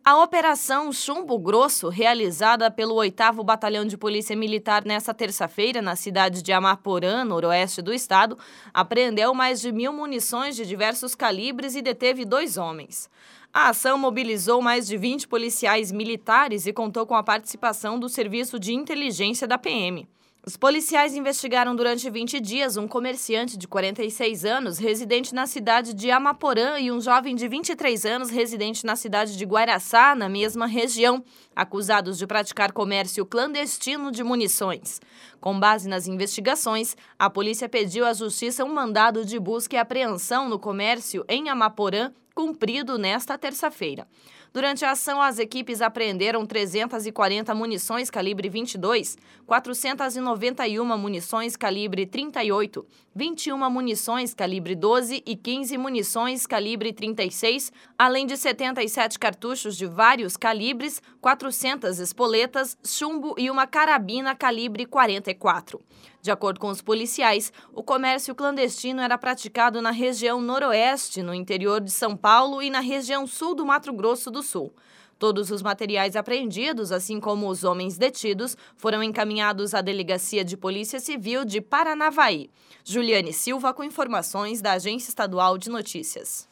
A Operação Chumbo Grosso, realizada pelo 8º Batalhão de Polícia Militar nesta terça-feira na cidade de Amaporã, noroeste do estado, apreendeu mais de 1.000 munições de diversos calibres e deteve 2 homens. A ação mobilizou mais de 20 policiais militares e contou com a participação do Serviço de Inteligência da PM. Os policiais investigaram durante 20 dias um comerciante de 46 anos, residente na cidade de Amaporã, e um jovem de 23 anos, residente na cidade de Guaraçá, na mesma região, acusados de praticar comércio clandestino de munições. Com base nas investigações, a polícia pediu à Justiça um mandado de busca e apreensão no comércio em Amaporã, cumprido nesta terça-feira. Durante a ação, as equipes apreenderam 340 munições calibre 22, 491 munições calibre 38, 21 munições calibre 12 e 15 munições calibre 36, além de 77 cartuchos de vários calibres, 400 espoletas, chumbo e uma carabina calibre 44. De acordo com os policiais, o comércio clandestino era praticado na região noroeste, no interior de São Paulo, e na região sul do Mato Grosso do Sul. Todos os materiais apreendidos, assim como os homens detidos, foram encaminhados à Delegacia de Polícia Civil de Paranavaí. Juliane Silva com informações da Agência Estadual de Notícias.